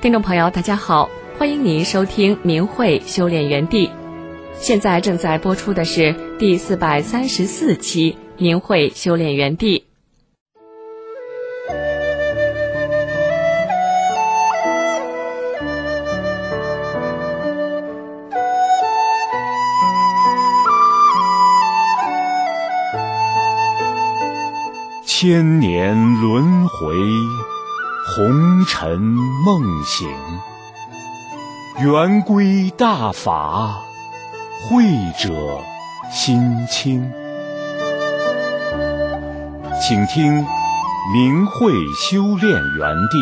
听众朋友大家好，欢迎您收听明慧修炼园地，现在正在播出的是第434期明慧修炼园地。 千年轮回，红尘梦醒，圆规大法，慧者心清。请听明慧修炼园地。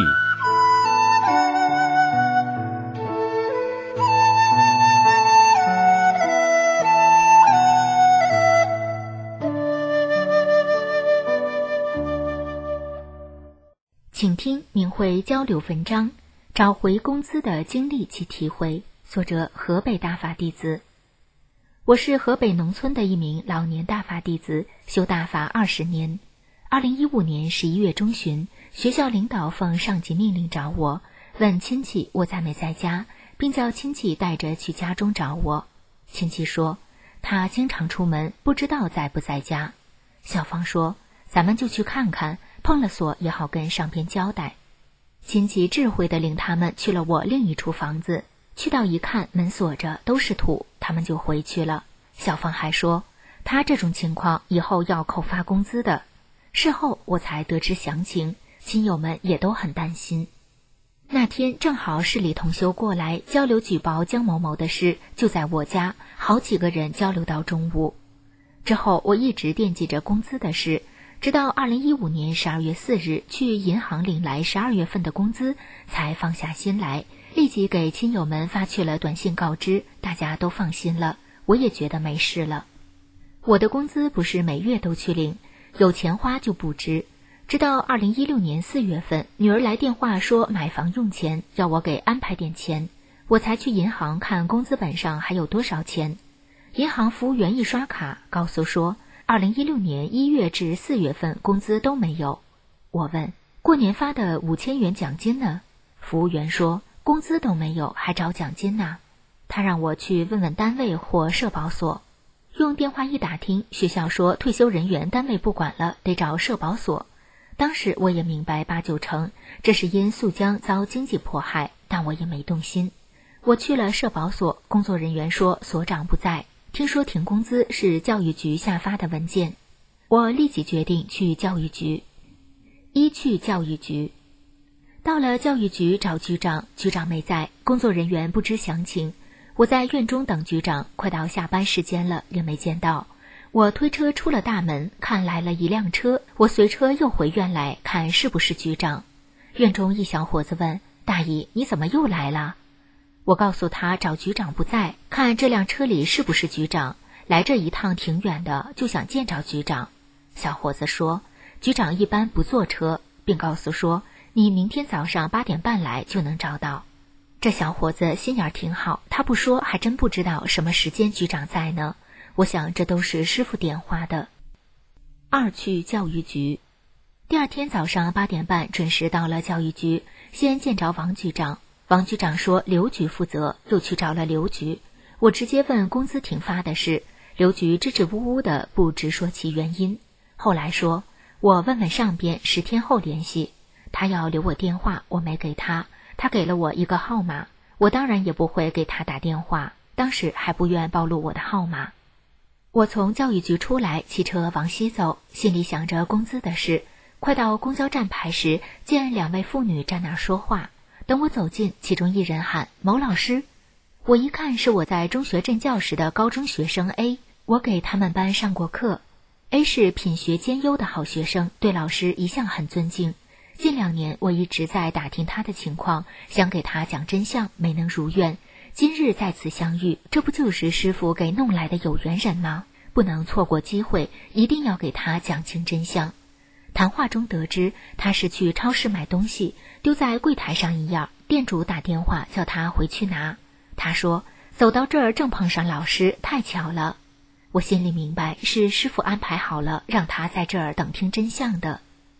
请听明慧交流文章，找回工资的经历及体会。作者河北大法弟子。我是河北农村的一名老年大法弟子，修大法20年。2015年11月中旬，学校领导奉上级命令找我，问亲戚我在没在家，并叫亲戚带着去家中找我。亲戚说他经常出门，不知道在不在家。校方说咱们就去看看，碰了锁也好跟上边交代。亲戚智慧地领他们去了我另一处房子，去到一看门锁着，都是土，他们就回去了。校方还说他这种情况以后要扣发工资的。事后我才得知详情，亲友们也都很担心。那天正好市里同修过来交流举报江某某的事，就在我家，好几个人交流到中午。之后我一直惦记着工资的事，直到2015年12月4日去银行领来12月份的工资，才放下心来，立即给亲友们发去了短信告知，大家都放心了，我也觉得没事了。我的工资不是每月都去领，有钱花就不支。直到2016年4月份，女儿来电话说买房用钱，要我给安排点钱，我才去银行看工资本上还有多少钱。银行服务员一刷卡，告诉说2016年1月至4月份工资都没有。我问过年发的5000元奖金呢？服务员说工资都没有，还找奖金呢。他让我去问问单位或社保所。用电话一打听，学校说退休人员单位不管了，得找社保所。当时我也明白8、9成，这是因宿江遭经济迫害，但我也没动心。我去了社保所，工作人员说所长不在，听说停工资是教育局下发的文件。我立即决定去教育局。去教育局。到了教育局找局长，局长没在，工作人员不知详情。我在院中等局长，快到下班时间了，也没见到。我推车出了大门，看来了一辆车，我随车又回院来，看是不是局长。院中一小伙子问大姨，你怎么又来了？我告诉他找局长不在，看这辆车里是不是局长，来这一趟挺远的，就想见着局长。小伙子说局长一般不坐车，并告诉说你明天早上8点半来就能找到。这小伙子心眼挺好，他不说还真不知道什么时间局长在呢。我想这都是师傅点化的。去教育局。第二天早上8点半准时到了教育局，先见着王局长。王局长说刘局负责，又去找了刘局。我直接问工资停发的事，刘局支支吾吾的不直说其原因。后来说我问问上边10天后联系，他要留我电话，我没给他，他给了我一个号码，我当然也不会给他打电话，当时还不愿暴露我的号码。我从教育局出来，骑车往西走，心里想着工资的事。快到公交站牌时，见2位妇女站那儿说话。等我走近，其中一人喊某老师。我一看是我在中学任教时的高中学生 A， 我给他们班上过课。A 是品学兼优的好学生，对老师一向很尊敬。近2年我一直在打听他的情况，想给他讲真相，没能如愿。今日在此相遇，这不就是师父给弄来的有缘人吗？不能错过机会，一定要给他讲清真相。谈话中得知他是去超市买东西，丢在柜台上一样，店主打电话叫他回去拿。他说走到这儿正碰上老师，太巧了。我心里明白是师父安排好了让他在这儿等听真相的。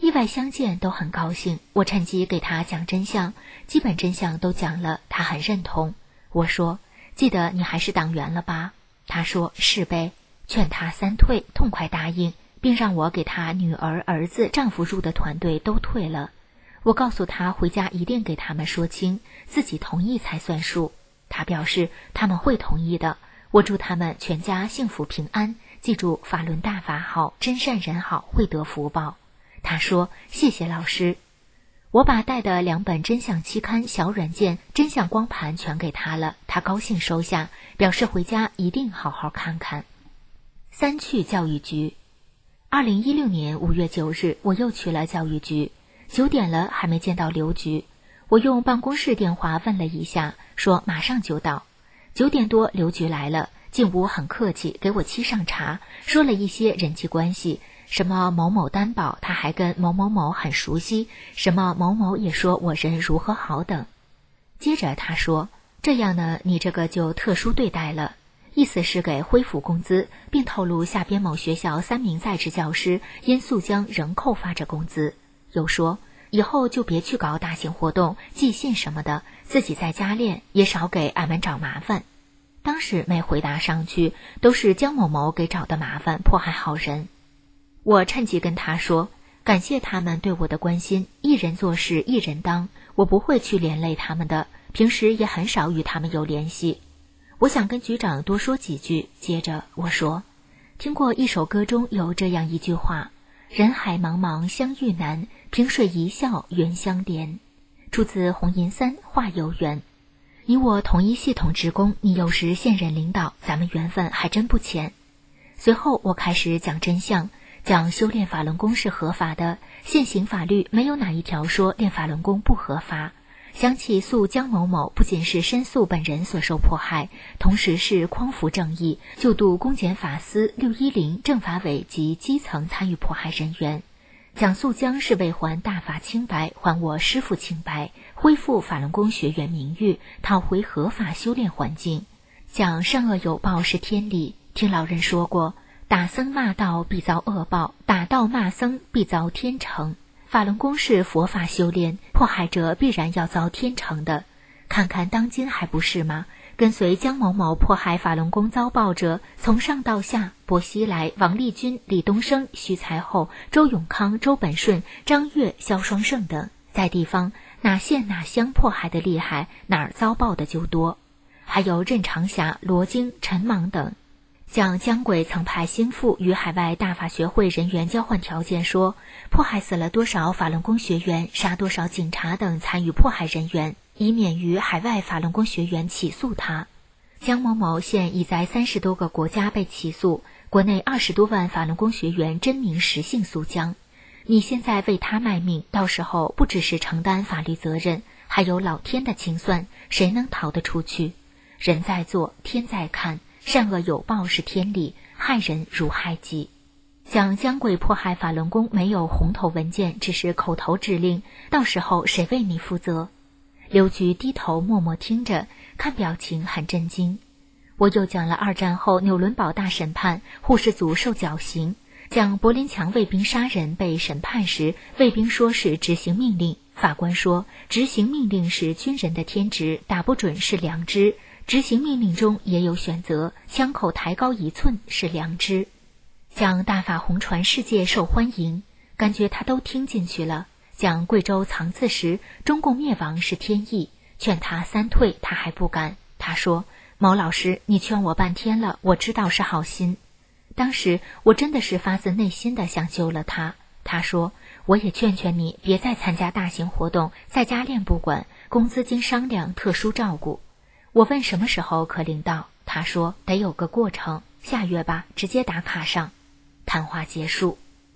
意外相见都很高兴。我趁机给他讲真相，基本真相都讲了，他很认同。我说，记得你还是党员了吧？他说是呗，劝他3退，痛快答应，并让我给他女儿、儿子、丈夫入的团队都退了。我告诉他回家一定给他们说清，自己同意才算数。他表示他们会同意的，我祝他们全家幸福平安，记住法轮大法好，真善人好，会得福报。他说谢谢老师。我把带的2本真相期刊小软件、真相光盘全给他了，他高兴收下，表示回家一定好好看看。3去教育局。2016年5月9日，我又去了教育局，9点了还没见到刘局。我用办公室电话问了一下，说马上就到。9点多刘局来了，进屋很客气，给我沏上茶，说了一些人际关系，什么某某担保他还跟某某某很熟悉，什么某某也说我人如何好等。接着他说，这样呢，你这个就特殊对待了，意思是给恢复工资，并透露下边某学校3名在职教师因诉将仍扣发着工资，又说以后就别去搞大型活动、寄信什么的，自己在家练，也少给俺们找麻烦。当时没回答上去，都是江某某给找的麻烦，迫害好人。我趁机跟他说，感谢他们对我的关心，一人做事一人当，我不会去连累他们的，平时也很少与他们有联系。我想跟局长多说几句。接着我说，听过一首歌中有这样一句话，人海茫茫相遇难，萍水一笑缘相连，出自红银3话有缘。你我同一系统职工，你又是现任领导，咱们缘分还真不浅。随后我开始讲真相，讲修炼法轮功是合法的，现行法律没有哪一条说练法轮功不合法。想起诉江某某不仅是申诉本人所受迫害，同时是匡扶正义，救度公检法司、610政法委及基层参与迫害人员。讲诉江是为还大法清白，还我师父清白，恢复法轮功学员名誉，讨回合法修炼环境。讲善恶有报是天理，听老人说过，打僧骂道必遭恶报，打道骂僧必遭天惩。法轮功是佛法修炼，迫害者必然要遭天惩的。看看当今还不是吗？跟随江某某迫害法轮功遭报者，从上到下，薄熙来、王立军、李东升、徐才厚、周永康、周本顺、张悦、萧双胜等，在地方哪县哪乡迫害的厉害，哪儿遭报的就多。还有任长霞、罗京、陈莽等。讲江鬼曾派心腹与海外大法学会人员交换条件，说迫害死了多少法轮功学员，杀多少警察等参与迫害人员，以免于海外法轮功学员起诉他。江某某现已在30多个国家被起诉，国内20多万法轮功学员真名实姓诉江。你现在为他卖命，到时候不只是承担法律责任，还有老天的清算，谁能逃得出去？人在做，天在看，善恶有报是天理，害人如害己。讲江鬼迫害法轮功没有红头文件，只是口头指令，到时候谁为你负责？刘局低头默默听着，看表情很震惊。我又讲了2战后纽伦堡大审判，护士组受绞刑，讲柏林墙卫兵杀人被审判时，卫兵说是执行命令，法官说执行命令是军人的天职，打不准是良知，执行命令中也有选择，枪口抬高1寸是良知。讲大法红传世界受欢迎，感觉他都听进去了。讲贵州藏字时，中共灭亡是天意，劝他3退他还不敢。他说，毛老师你劝我半天了，我知道是好心。当时我真的是发自内心的想救了他。他说，我也劝劝你别再参加大型活动，在家练不管，工资经商量特殊照顾。我问什么时候可领到，他说得有个过程，下月吧，直接打卡上。谈话结束。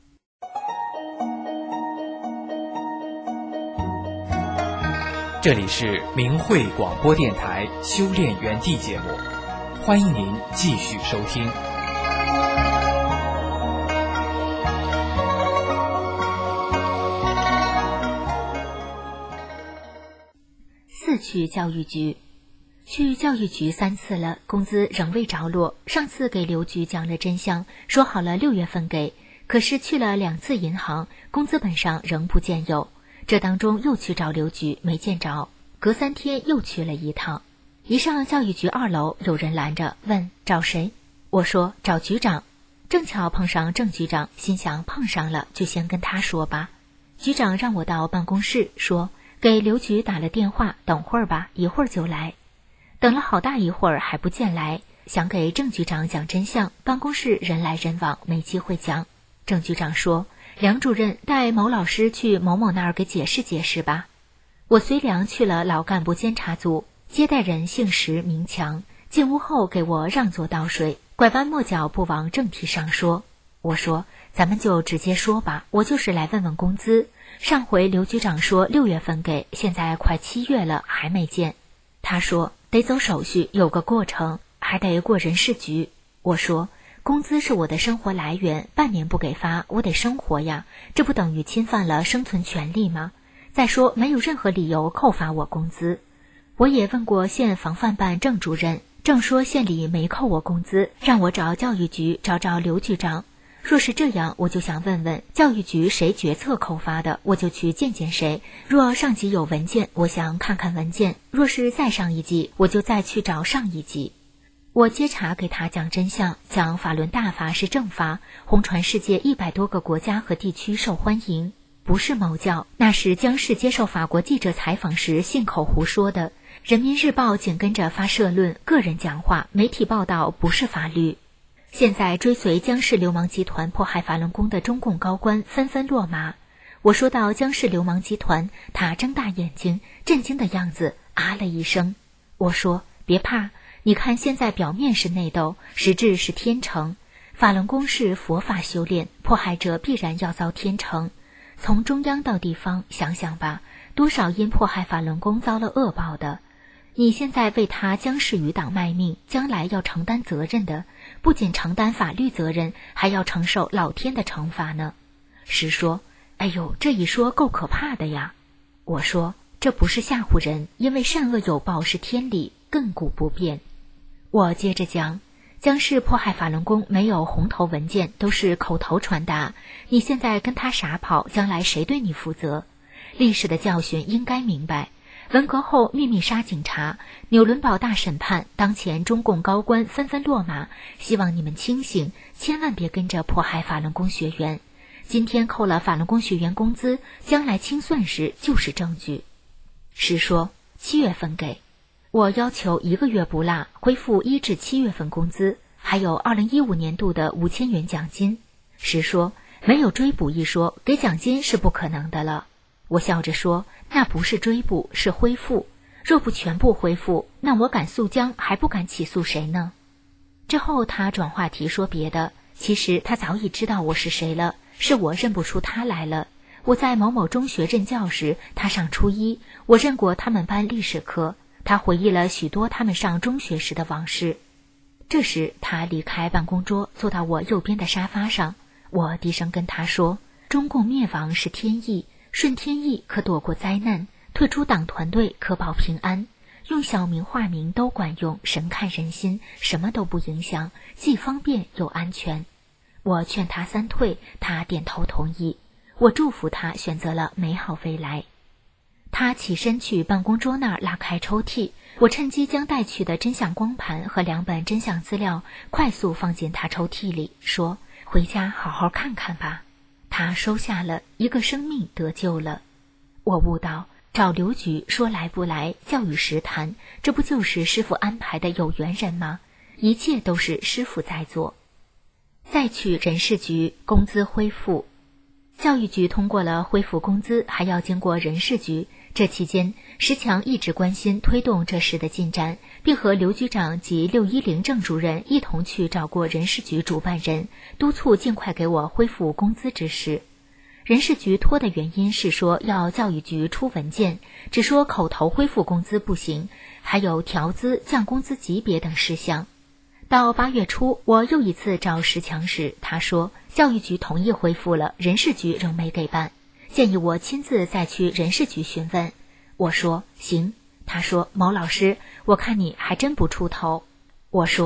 这里是明慧广播电台修炼园地节目，欢迎您继续收听。 4去教育局。去教育局3次了，工资仍未着落。上次给刘局讲了真相，说好了6月份给， 可是去了2次银行，工资本上仍不见有。这当中又去找刘局，没见着。隔3天又去了一趟。一上教育局2楼，有人拦着问找谁？我说找局长。正巧碰上郑局长，心想碰上了就先跟他说吧。局长让我到办公室，说给刘局打了电话，等会儿吧，一会儿就来。等了好大一会儿还不见来，想给郑局长讲真相，办公室人来人往，没机会讲。郑局长说，梁主任带某老师去某某那儿给解释解释吧。我随梁去了老干部监察组，接待人姓石名强，进屋后给我让座倒水，拐弯抹角不往正题上说。我说咱们就直接说吧，我就是来问问工资。上回刘局长说6月份给，现在快7月了还没见。他说得走手续，有个过程，还得过人事局。我说工资是我的生活来源，半年不给发，我得生活呀，这不等于侵犯了生存权利吗？再说没有任何理由扣发我工资。我也问过县防范办郑主任，郑说县里没扣我工资，让我找教育局找刘局长。若是这样，我就想问问教育局谁决策扣发的，我就去见见谁。若上级有文件，我想看看文件；若是再上一级，我就再去找上一级。我接茬给他讲真相，讲法轮大法是正法，红传世界100多个国家和地区受欢迎，不是某教，那是江氏接受法国记者采访时信口胡说的。人民日报紧跟着发社论，个人讲话，媒体报道不是法律。现在追随江氏流氓集团迫害法轮功的中共高官纷纷落马。我说到江氏流氓集团，他睁大眼睛，震惊的样子，啊了一声。我说别怕，你看现在表面是内斗，实质是天惩。法轮功是佛法修炼，迫害者必然要遭天惩。从中央到地方，想想吧，多少因迫害法轮功遭了恶报的。你现在为他江氏余党卖命，将来要承担责任的，不仅承担法律责任，还要承受老天的惩罚呢。石说，哎呦，这一说够可怕的呀。我说，这不是吓唬人，因为善恶有报是天理，亘古不变。我接着讲，江氏迫害法轮功没有红头文件，都是口头传达。你现在跟他傻跑，将来谁对你负责？历史的教训应该明白。文革后秘密杀警察，纽伦堡大审判，当前中共高官纷纷落马，希望你们清醒，千万别跟着迫害法轮功学员。今天扣了法轮功学员工资，将来清算时就是证据。石说7月份给，我要求1个月不落恢复1至7月份工资，还有2015年度的5000元奖金。石说没有追补一说，给奖金是不可能的了。我笑着说，那不是追捕，是恢复。若不全部恢复，那我敢诉江，还不敢起诉谁呢？之后他转话题说别的，其实他早已知道我是谁了，是我认不出他来了。我在某某中学任教时，他上初一，我任过他们班历史课，他回忆了许多他们上中学时的往事。这时他离开办公桌，坐到我右边的沙发上，我低声跟他说，中共灭亡是天意，顺天意可躲过灾难，退出党团队可保平安，用小名化名都管用，神看人心，什么都不影响，既方便又安全。我劝他3退，他点头同意。我祝福他选择了美好未来。他起身去办公桌那儿拉开抽屉，我趁机将带去的真相光盘和2本真相资料快速放进他抽屉里，说回家好好看看吧。他收下了，一个生命得救了。我悟道，找刘局说来不来，教育实谈，这不就是师父安排的有缘人吗？一切都是师父在做。再去人事局，工资恢复。教育局通过了恢复工资，还要经过人事局。这期间，石强一直关心推动这事的进展，并和刘局长及610郑主任一同去找过人事局主办人，督促尽快给我恢复工资之事。人事局拖的原因是说要教育局出文件，只说口头恢复工资不行，还有调资、降工资级别等事项。到8月初，我又一次找石强时，他说教育局同意恢复了，人事局仍没给办，建议我亲自再去人事局询问。我说行。他说毛老师，我看你还真不出头。我说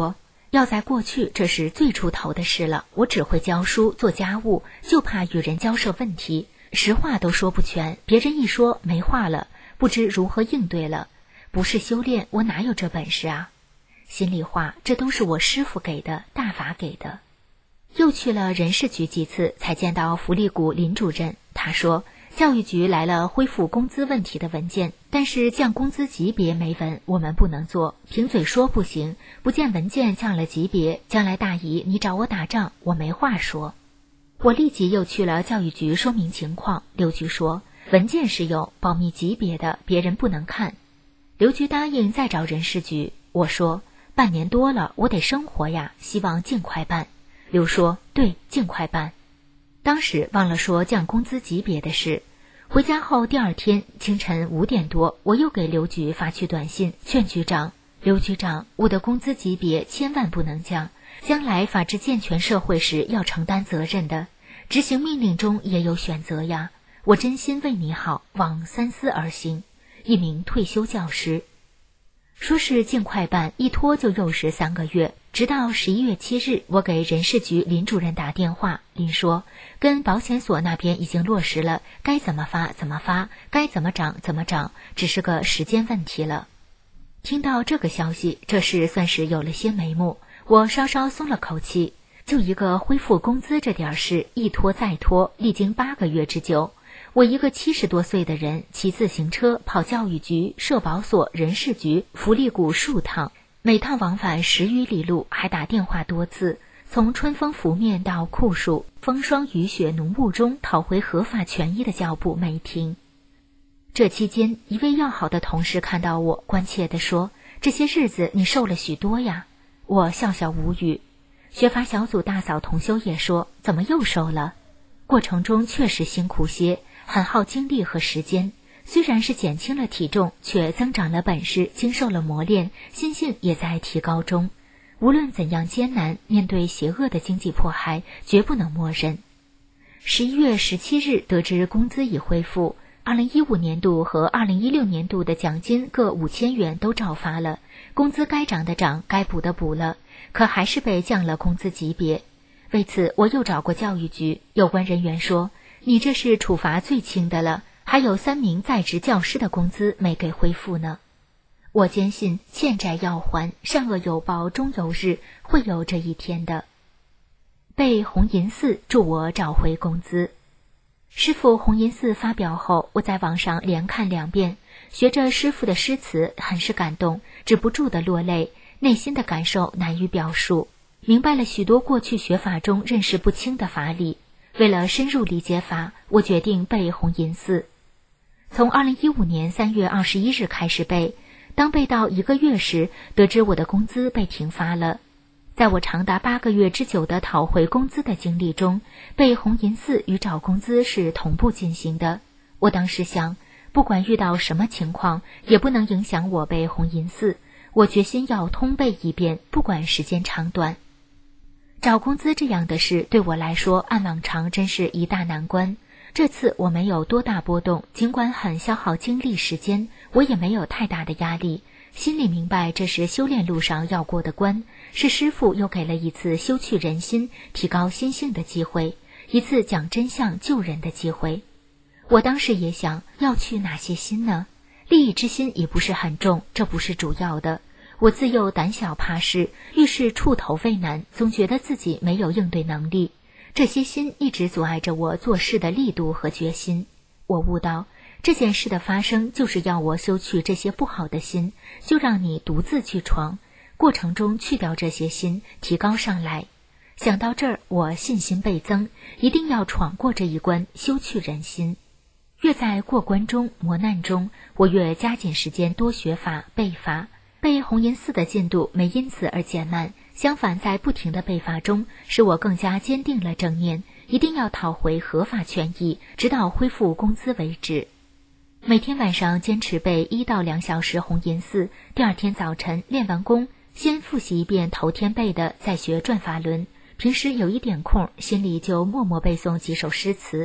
要在过去，这是最出头的事了。我只会教书做家务，就怕与人交涉问题，实话都说不全，别人一说没话了，不知如何应对了。不是修炼，我哪有这本事啊？心里话，这都是我师父给的，大法给的。又去了人事局几次，才见到福利股林主任。他说，教育局来了恢复工资问题的文件，但是降工资级别没文，我们不能做，凭嘴说不行，不见文件降了级别，将来大姨你找我打仗，我没话说。我立即又去了教育局说明情况，刘局说，文件是有保密级别的，别人不能看。刘局答应再找人事局，我说半年多了，我得生活呀，希望尽快办。刘说，对，尽快办。当时忘了说降工资级别的事。回家后第二天清晨5点多，我又给刘局发去短信，劝局长，刘局长，我的工资级别千万不能降，将来法治健全社会时要承担责任的，执行命令中也有选择呀，我真心为你好，望三思而行。一名退休教师。说是尽快办，一拖就又是3个月，直到11月7日，我给人事局林主任打电话，林说跟保险所那边已经落实了，该怎么发怎么发，该怎么涨怎么涨，只是个时间问题了。听到这个消息，这事算是有了些眉目，我稍稍松了口气。就一个恢复工资这点事，一拖再拖，历经8个月之久。我一个70多岁的人，骑自行车跑教育局、社保所、人事局、福利股数趟，每趟往返10余里路，还打电话多次，从春风拂面到酷暑、风霜雨雪浓雾中讨回合法权益的脚步没停。这期间，一位要好的同事看到我，关切地说，这些日子你瘦了许多呀。我笑笑无语。学法小组大嫂同修也说，怎么又瘦了？过程中确实辛苦些，很耗精力和时间，虽然是减轻了体重，却增长了本事，经受了磨练，心性也在提高中。无论怎样艰难，面对邪恶的经济迫害，绝不能默认。11月17日得知工资已恢复，2015年度和2016年度的奖金各5000元都照发了，工资该涨的涨，该补的补了，可还是被降了工资级别。为此我又找过教育局，有关人员说，你这是处罚最轻的了，还有3名在职教师的工资没给恢复呢。我坚信欠债要还，善恶有报终有日，会有这一天的。被红银寺助我找回工资。师父红银寺发表后，我在网上连看2遍，学着师父的诗词，很是感动，止不住的落泪，内心的感受难于表述。明白了许多过去学法中认识不清的法理，为了深入理解法，我决定背红银寺。从2015年3月21日开始背，当背到1个月时，得知我的工资被停发了。在我长达8个月之久的讨回工资的经历中，背红银寺与找工资是同步进行的。我当时想，不管遇到什么情况，也不能影响我背红银寺，我决心要通背一遍，不管时间长短。找工资这样的事对我来说，按往常真是一大难关。这次我没有多大波动，尽管很消耗精力时间，我也没有太大的压力，心里明白这是修炼路上要过的关，是师父又给了一次修去人心、提高心性的机会，一次讲真相救人的机会。我当时也想，要去哪些心呢？利益之心也不是很重，这不是主要的。我自幼胆小怕事，遇事触头畏难，总觉得自己没有应对能力，这些心一直阻碍着我做事的力度和决心。我悟到，这件事的发生就是要我修去这些不好的心，就让你独自去闯，过程中去掉这些心，提高上来。想到这儿，我信心倍增，一定要闯过这一关，修去人心。越在过关中、磨难中，我越加紧时间多学法、背法。背红银寺的进度没因此而减慢，相反，在不停的背法中，使我更加坚定了正念，一定要讨回合法权益，直到恢复工资为止。每天晚上坚持背1到2小时红银寺，第二天早晨练完功，先复习一遍头天背的，再学转法轮。平时有一点空，心里就默默背诵几首诗词。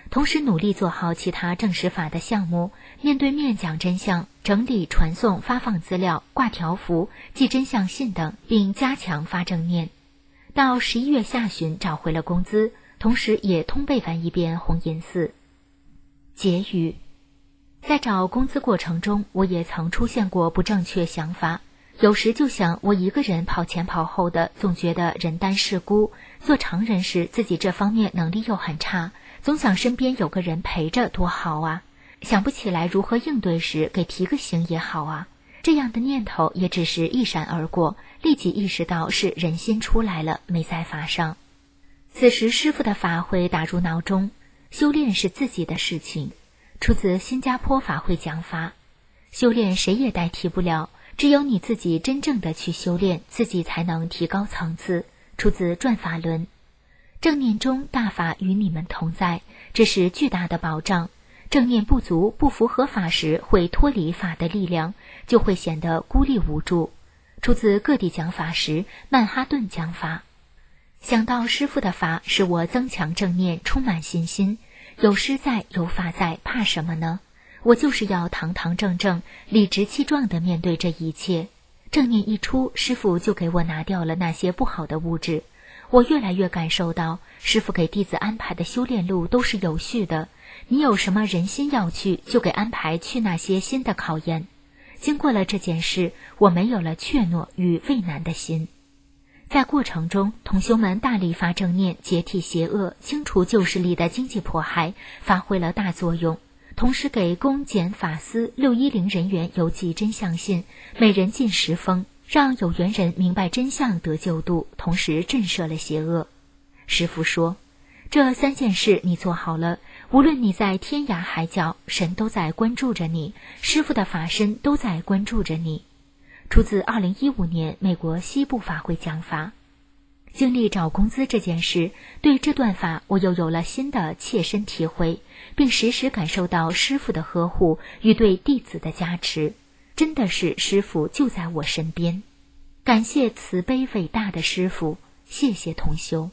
同时努力做好其他证实法的项目，面对面讲真相，整理传送发放资料，挂条幅，寄真相信等，并加强发正念。到11月下旬找回了工资，同时也通背完一遍红颜寺。结语：在找工资过程中，我也曾出现过不正确想法，有时就想我一个人跑前跑后的，总觉得人单势孤，做常人时自己这方面能力又很差，总想身边有个人陪着多好啊，想不起来如何应对时给提个醒也好啊。这样的念头也只是一闪而过，立即意识到是人心出来了，没在法上。此时师父的法会打入脑中，修炼是自己的事情，出自新加坡法会讲法，修炼谁也代替不了，只有你自己真正的去修炼，自己才能提高层次，出自转法轮。正念中大法与你们同在，这是巨大的保障。正念不足不符合法时，会脱离法的力量，就会显得孤立无助。出自各地讲法时，曼哈顿讲法。想到师父的法，使我增强正念，充满信心。有师在，有法在，怕什么呢？我就是要堂堂正正、理直气壮地面对这一切。正念一出，师父就给我拿掉了那些不好的物质。我越来越感受到，师父给弟子安排的修炼路都是有序的。你有什么人心要去，就给安排去那些新的考验。经过了这件事，我没有了怯懦与畏难的心。在过程中，同修们大力发正念，解体邪恶，清除旧势力的经济迫害，发挥了大作用。同时给公检法司610人员邮寄真相信，每人进10封，让有缘人明白真相得救度，同时震慑了邪恶。师父说，这3件事你做好了，无论你在天涯海角，神都在关注着你，师父的法身都在关注着你。出自2015年美国西部法会讲法。经历找工资这件事，对这段法我又有了新的切身体会，并时时感受到师父的呵护与对弟子的加持，真的是师父就在我身边。感谢慈悲伟大的师父，谢谢同修。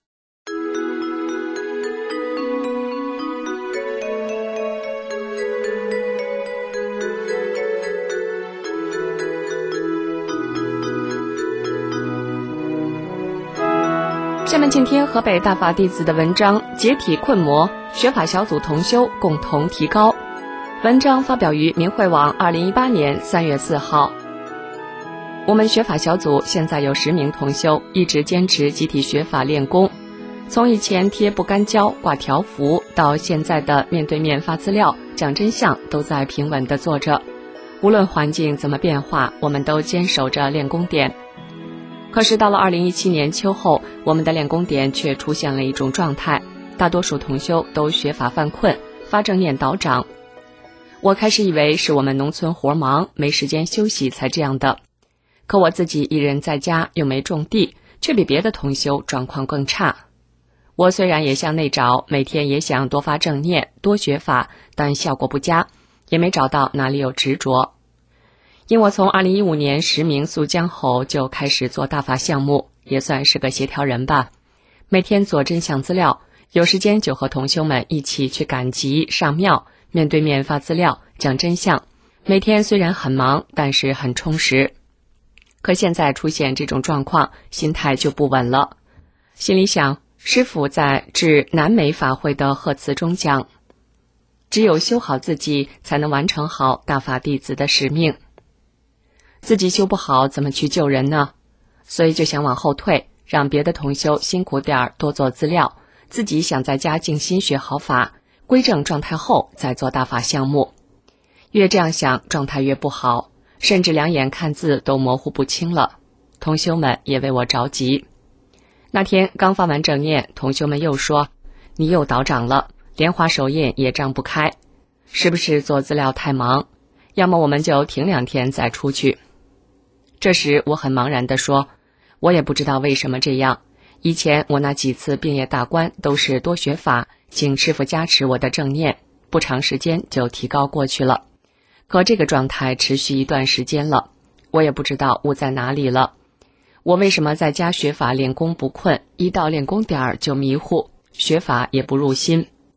下面请听河北大法弟子的文章《解体困魔》，学法小组同修共同提高。文章发表于明慧网2018年3月4号。我们学法小组现在有10名同修，一直坚持集体学法练功。从以前贴不干胶、挂条幅，到现在的面对面发资料、讲真相，都在平稳地做着。无论环境怎么变化，我们都坚守着练功点。可是到了2017年秋后，我们的练功点却出现了一种状态，大多数同修都学法犯困，发正念倒掌。我开始以为是我们农村活忙，没时间休息才这样的。可我自己一人在家，又没种地，却比别的同修状况更差。我虽然也向内找，每天也想多发正念，多学法，但效果不佳，也没找到哪里有执着。因我从2015年实名溯江后就开始做大法项目，也算是个协调人吧。每天做真相资料，有时间就和同修们一起去赶集、上庙，面对面发资料、讲真相。每天虽然很忙，但是很充实。可现在出现这种状况，心态就不稳了。心里想，师父在致南美法会的贺词中讲，只有修好自己，才能完成好大法弟子的使命。自己修不好，怎么去救人呢？所以就想往后退，让别的同修辛苦点，多做资料，自己想在家静心学好法，归正状态后再做大法项目。越这样想，状态越不好，甚至两眼看字都模糊不清了。同修们也为我着急。那天刚发完正念，同修们又说，你又倒掌了，连划手印也张不开，是不是做资料太忙？要么我们就停2天再出去。这时我很茫然地说，我也不知道为什么这样，以前我那几次并业大关都是多学法，请师父加持我的正念，不长时间就提高过去了。可这个状态持续一段时间了，我也不知道误在哪里了。我为什么在家学法练功不困，一到练功点就迷糊，学法也不入心？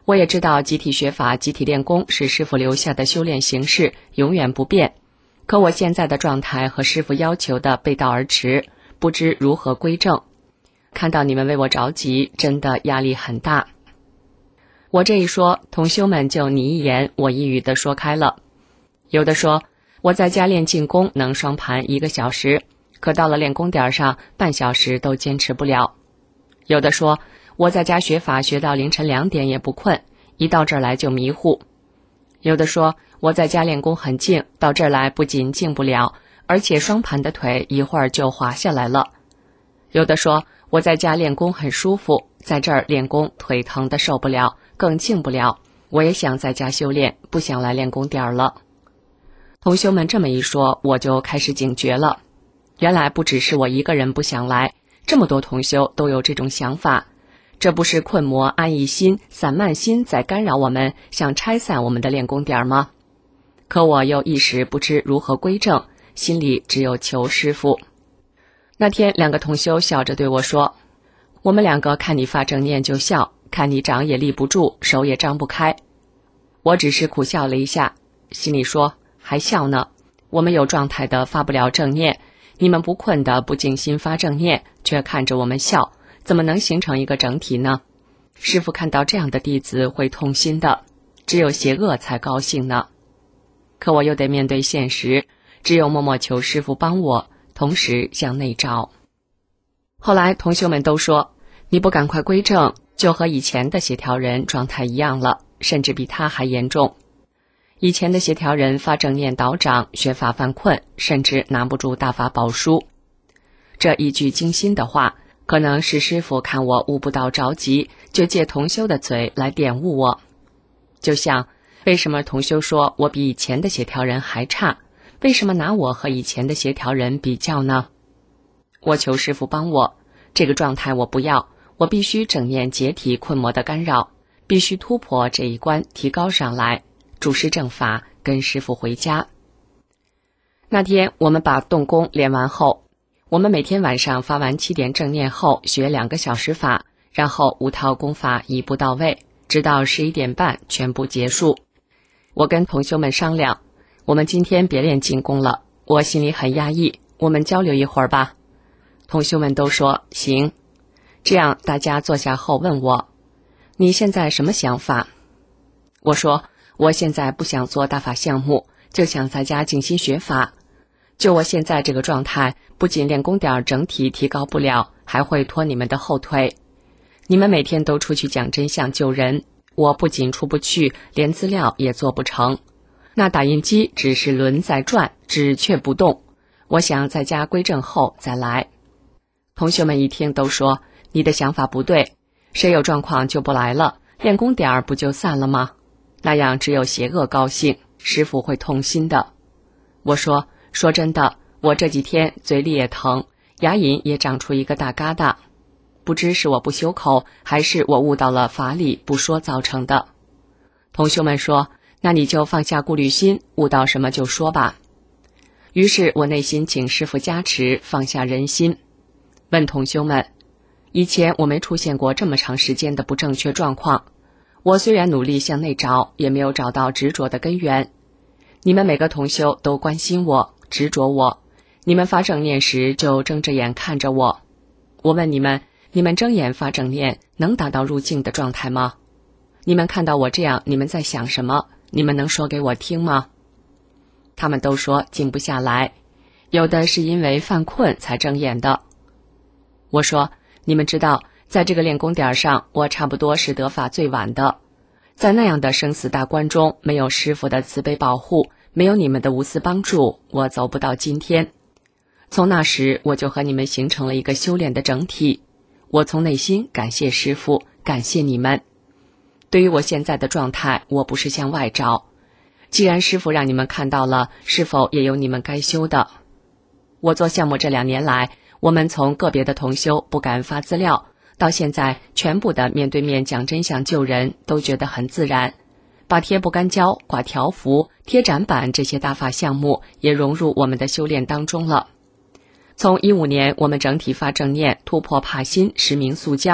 我也知道集体学法、集体练功是师父留下的修炼形式，永远不变。可我现在的状态和师父要求的背道而驰，不知如何归正。看到你们为我着急，真的压力很大。我这一说，同修们就你一言我一语地说开了。有的说我在家练静功能双盘1个小时，可到了练功点上半小时都坚持不了。有的说我在家学法学到凌晨2点也不困，一到这儿来就迷糊。有的说我在家练功很静，到这儿来不仅静不了，而且双盘的腿一会儿就滑下来了。有的说我在家练功很舒服，在这儿练功腿疼的受不了，更静不了，我也想在家修炼，不想来练功点了。同修们这么一说，我就开始警觉了。原来不只是我一个人不想来，这么多同修都有这种想法。这不是困魔安逸心、散漫心在干扰我们，想拆散我们的练功点吗？可我又一时不知如何归正，心里只有求师父。那天2个同修笑着对我说，我们2个看你发正念就笑，看你掌也立不住，手也张不开。我只是苦笑了一下，心里说还笑呢，我们有状态的发不了正念，你们不困的不静心发正念，却看着我们笑，怎么能形成一个整体呢？师父看到这样的弟子会痛心的，只有邪恶才高兴呢。可我又得面对现实，只有默默求师父帮我，同时向内照。后来同修们都说，你不赶快归正，就和以前的协调人状态一样了，甚至比他还严重。以前的协调人发正念倒掌，学法犯困，甚至拿不住大法宝书。这一句惊心的话，可能是师父看我悟不到着急，就借同修的嘴来点悟我。就像为什么同修说我比以前的协调人还差，为什么拿我和以前的协调人比较呢？我求师父帮我，这个状态我不要，我必须正念解体困魔的干扰，必须突破这一关，提高上来，主师正法，跟师父回家。那天我们把动功练完后，我们每天晚上发完7点正念后学2个小时法，然后5套功法一步到位，直到11点半全部结束。我跟同修们商量，我们今天别练静功了，我心里很压抑，我们交流一会儿吧。同修们都说行。这样大家坐下后问我，你现在什么想法？我说我现在不想做大法项目，就想在家静心学法。就我现在这个状态，不仅练功点整体提高不了，还会拖你们的后腿。你们每天都出去讲真相救人，我不仅出不去，连资料也做不成。那打印机只是轮在转，纸却不动。我想在家归正后再来。同学们一听都说，你的想法不对，谁有状况就不来了，练功点不就散了吗？那样只有邪恶高兴，师父会痛心的。我说真的，我这几天嘴里也疼，牙龈也长出一个大疙瘩，不知是我不修口，还是我悟到了法理不说造成的。同学们说，那你就放下顾虑心，悟到什么就说吧。于是我内心请师父加持，放下人心。问同修们，以前我没出现过这么长时间的不正确状况，我虽然努力向内找，也没有找到执着的根源。你们每个同修都关心我，执着我，你们发正念时就睁着眼看着我。我问你们，你们睁眼发正念能达到入静的状态吗？你们看到我这样，你们在想什么？你们能说给我听吗？他们都说静不下来，有的是因为犯困才睁眼的。我说，你们知道，在这个练功点上，我差不多是得法最晚的。在那样的生死大关中，没有师父的慈悲保护，没有你们的无私帮助，我走不到今天。从那时，我就和你们形成了一个修炼的整体。我从内心感谢师父，感谢你们。对于我现在的状态，我不是向外找。既然师父让你们看到了，是否也有你们该修的？我做项目这2年来，我们从个别的同修不敢发资料，到现在全部的面对面讲真相救人，都觉得很自然。把贴不干胶、挂条幅、贴展板这些大法项目也融入我们的修炼当中了。从15年我们整体发正念，突破怕心，实名速将，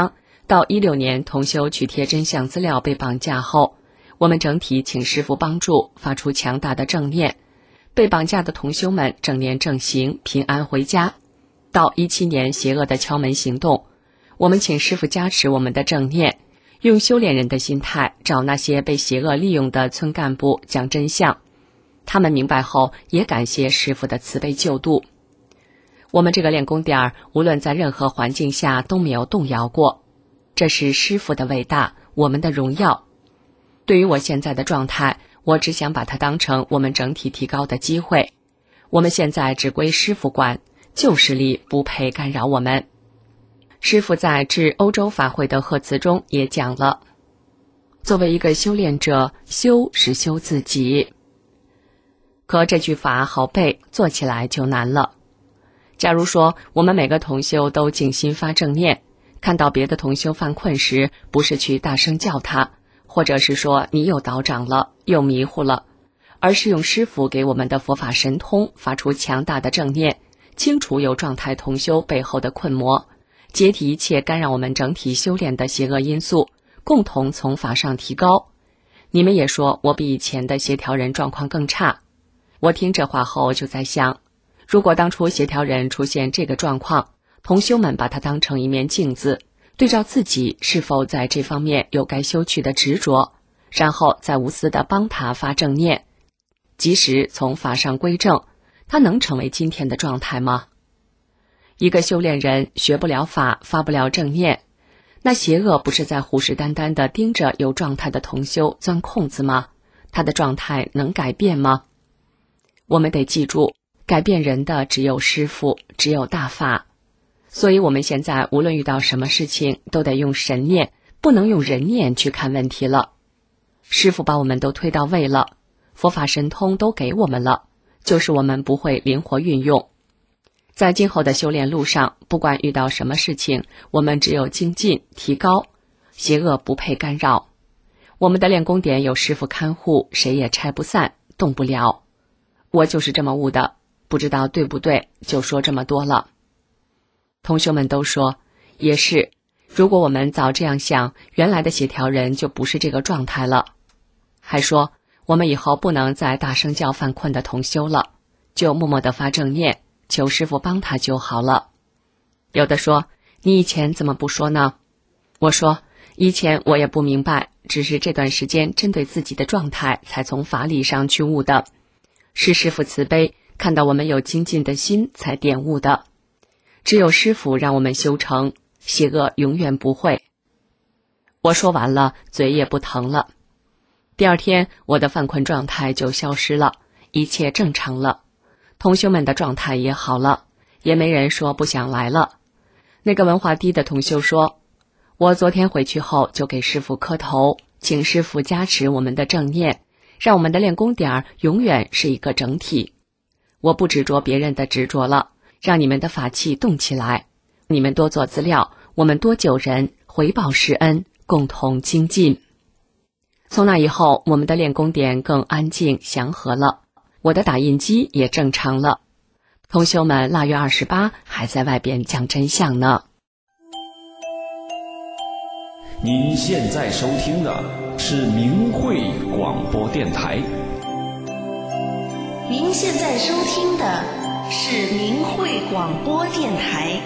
到16年同修去贴真相资料被绑架后，我们整体请师父帮助，发出强大的正念，被绑架的同修们正念正行，平安回家。到17年邪恶的敲门行动，我们请师父加持我们的正念，用修炼人的心态找那些被邪恶利用的村干部讲真相。他们明白后也感谢师父的慈悲救度。我们这个练功点无论在任何环境下都没有动摇过，这是师父的伟大，我们的荣耀。对于我现在的状态，我只想把它当成我们整体提高的机会。我们现在只归师父管，旧势力不配干扰我们。师父在致欧洲法会的贺词中也讲了，作为一个修炼者，修是修自己。可这句法好背，做起来就难了。假如说我们每个同修都静心发正念，看到别的同修犯困时，不是去大声叫他，或者是说你又倒掌了，又迷糊了，而是用师父给我们的佛法神通，发出强大的正念，清除有状态同修背后的困魔，解体一切干扰我们整体修炼的邪恶因素，共同从法上提高。你们也说我比以前的协调人状况更差。我听这话后就在想，如果当初协调人出现这个状况，同修们把它当成一面镜子，对照自己是否在这方面有该修去的执着，然后再无私地帮他发正念，即使从法上归正，他能成为今天的状态吗？一个修炼人学不了法，发不了正念，那邪恶不是在虎视眈眈地盯着有状态的同修钻空子吗？他的状态能改变吗？我们得记住，改变人的只有师父，只有大法。所以我们现在无论遇到什么事情，都得用神念，不能用人念去看问题了。师父把我们都推到位了，佛法神通都给我们了，就是我们不会灵活运用。在今后的修炼路上，不管遇到什么事情，我们只有精进提高，邪恶不配干扰。我们的练功点有师父看护，谁也拆不散，动不了。我就是这么悟的，不知道对不对，就说这么多了。同学们都说也是，如果我们早这样想，原来的协调人就不是这个状态了。还说我们以后不能再大声叫犯困的同修了，就默默地发正念，求师父帮他就好了。有的说你以前怎么不说呢？我说以前我也不明白，只是这段时间针对自己的状态才从法理上去悟的，是师父慈悲，看到我们有精进的心才点悟的。只有师父让我们修成，邪恶永远不会。我说完了，嘴也不疼了。第二天我的犯困状态就消失了，一切正常了，同修们的状态也好了，也没人说不想来了。那个文化低的同修说，我昨天回去后就给师父磕头，请师父加持我们的正念，让我们的练功点永远是一个整体。我不执着别人的执着了，让你们的法器动起来，你们多做资料，我们多救人，回报师恩，共同精进。从那以后，我们的练功点更安静祥和了，我的打印机也正常了。同修们腊月28还在外边讲真相呢。 您现在收听的是明慧广播电台。 您现在收听的是明慧广播电台。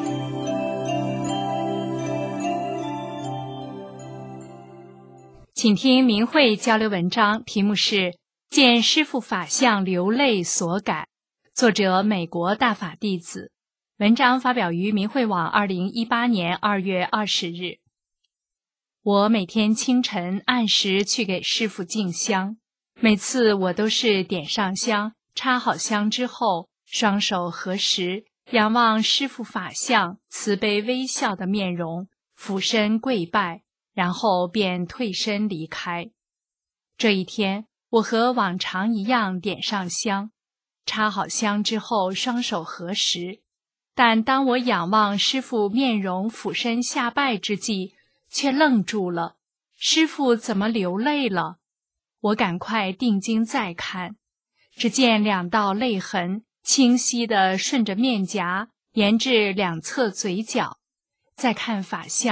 请听明慧交流文章，题目是《见师父法相流泪所感》，作者美国大法弟子。文章发表于明慧网2018年2月20日。我每天清晨按时去给师父敬香，每次我都是点上香，插好香之后，双手合十，仰望师父法相慈悲微笑的面容，俯身跪拜，然后便退身离开。这一天，我和往常一样点上香，插好香之后，双手合十。但当我仰望师父面容，俯身下拜之际，却愣住了。师父怎么流泪了？我赶快定睛再看，只见2道泪痕清晰地顺着面颊沿至两侧嘴角。再看法相，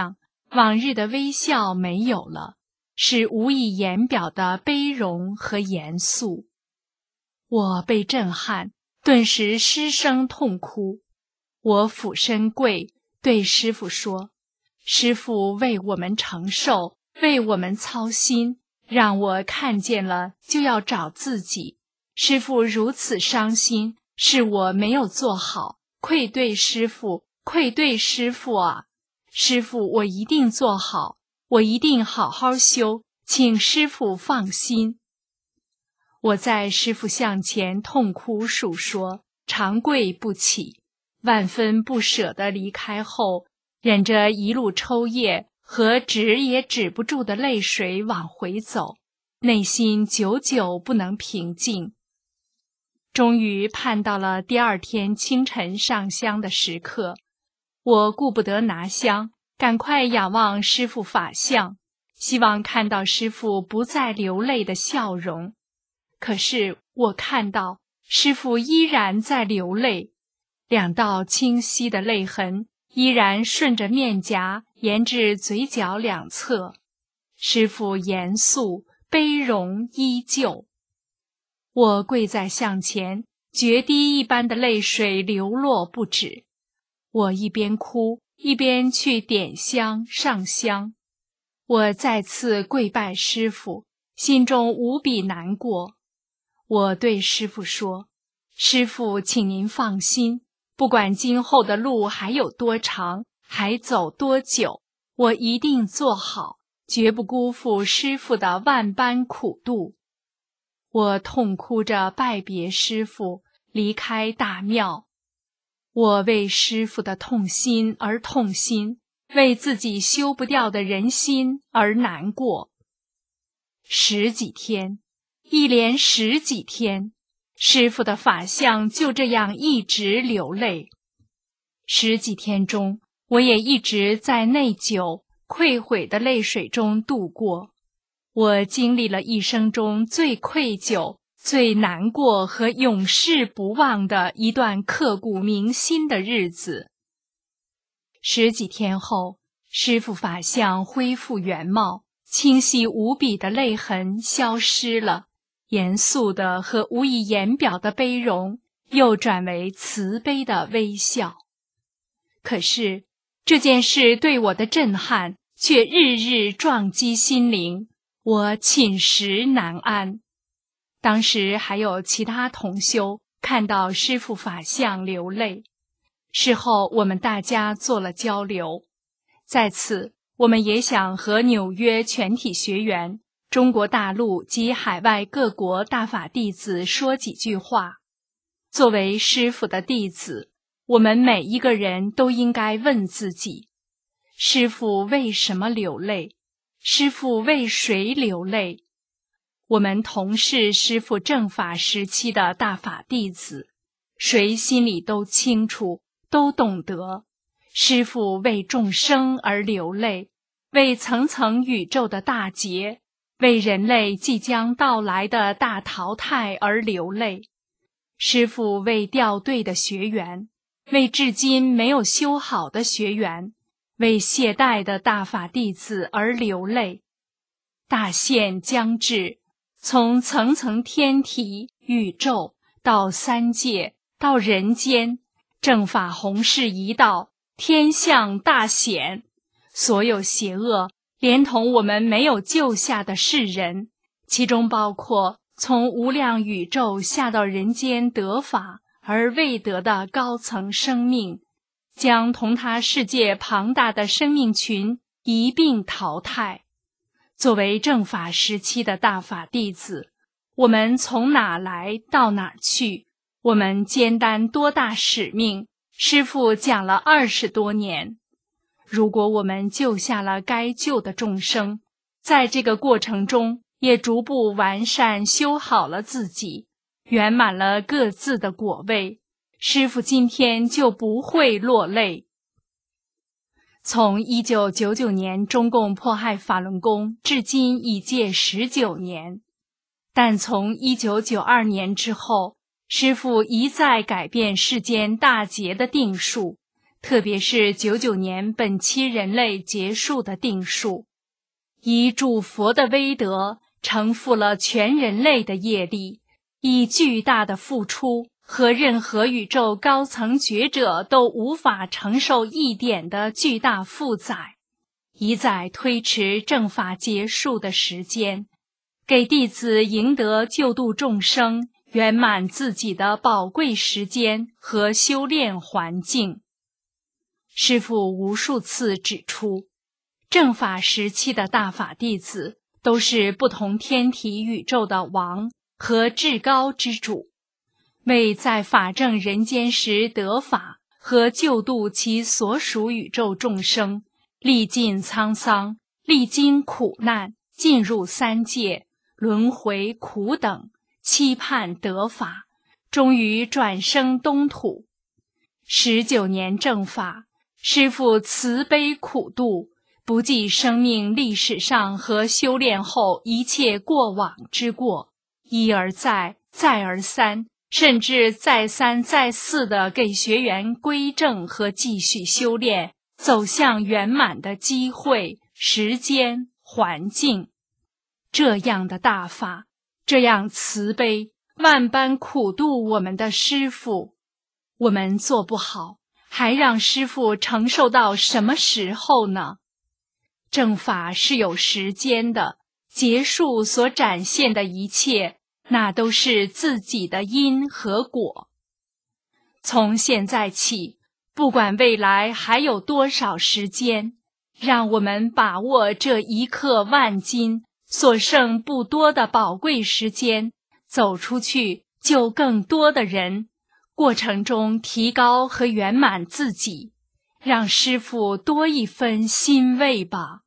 往日的微笑没有了，是无以言表的悲容和严肃。我被震撼，顿时失声痛哭。我俯身跪，对师父说：师父为我们承受，为我们操心，让我看见了就要找自己。师父如此伤心，是我没有做好，愧对师父，愧对师父啊！师父，我一定做好，我一定好好修，请师父放心。我在师父像前痛哭述说，长跪不起，万分不舍地离开后，忍着一路抽噎和止也止不住的泪水往回走，内心久久不能平静。终于盼到了第二天清晨上香的时刻，我顾不得拿香，赶快仰望师父法相，希望看到师父不再流泪的笑容。可是我看到师父依然在流泪，两道清晰的泪痕依然顺着面颊沿至嘴角两侧，师父严肃悲容依旧。我跪在像前，决堤一般的泪水流落不止。我一边哭一边去点香上香。我再次跪拜师父，心中无比难过。我对师父说：师父，请您放心，不管今后的路还有多长，还走多久，我一定做好，绝不辜负师父的万般苦度。我痛哭着拜别师父，离开大庙。我为师父的痛心而痛心，为自己修不掉的人心而难过。十几天，一连十几天，师父的法相就这样一直流泪。十几天中，我也一直在内疚、愧悔的泪水中度过。我经历了一生中最愧疚、最难过和永世不忘的一段刻骨铭心的日子。十几天后，师父法相恢复原貌，清晰无比的泪痕消失了，严肃的和无以言表的悲容又转为慈悲的微笑。可是这件事对我的震撼却日日撞击心灵，我寝食难安。当时还有其他同修看到师父法相流泪，事后我们大家做了交流。在此，我们也想和纽约全体学员、中国大陆及海外各国大法弟子说几句话。作为师父的弟子，我们每一个人都应该问自己：师父为什么流泪？师父为谁流泪？我们同是师父正法时期的大法弟子，谁心里都清楚，都懂得，师父为众生而流泪，为层层宇宙的大劫，为人类即将到来的大淘汰而流泪。师父为掉队的学员，为至今没有修好的学员，为懈怠的大法弟子而流泪。大限将至，从层层天体、宇宙到三界，到人间，正法弘誓一道，天象大显，所有邪恶连同我们没有救下的世人，其中包括从无量宇宙下到人间得法而未得的高层生命，将同他世界庞大的生命群一并淘汰。作为正法时期的大法弟子，我们从哪来到哪去？我们肩担多大使命？师父讲了20多年。如果我们救下了该救的众生，在这个过程中也逐步完善修好了自己，圆满了各自的果位，师父今天就不会落泪。从1999年中共迫害法轮功至今已届19年，但从1992年之后，师父一再改变世间大劫的定数， 特别是99年本期人类结束的定数，以主佛的威德承负了全人类的业力，以巨大的付出和任何宇宙高层觉者都无法承受一点的巨大负载，一再推迟正法结束的时间，给弟子赢得救度众生、圆满自己的宝贵时间和修炼环境。师父无数次指出，正法时期的大法弟子都是不同天体宇宙的王和至高之主，为在法正人间时得法和救度其所属宇宙众生，历尽沧桑，历经苦难，进入三界，轮回苦等，期盼得法，终于转生东土。19年正法，师父慈悲苦度，不计生命历史上和修炼后一切过往之过，一而再，再而三，甚至再三再四地给学员归正和继续修炼，走向圆满的机会、时间、环境。这样的大法，这样慈悲，万般苦度我们的师父，我们做不好，还让师父承受到什么时候呢？正法是有时间的，结束所展现的一切，那都是自己的因和果。从现在起，不管未来还有多少时间，让我们把握这一刻万金，所剩不多的宝贵时间，走出去救更多的人，过程中提高和圆满自己，让师父多一分欣慰吧。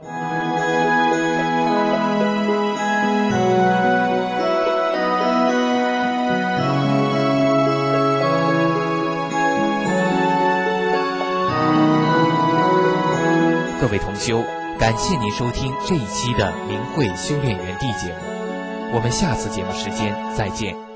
各位同修，感谢您收听这一期的明慧修炼园地节目，我们下次节目时间再见。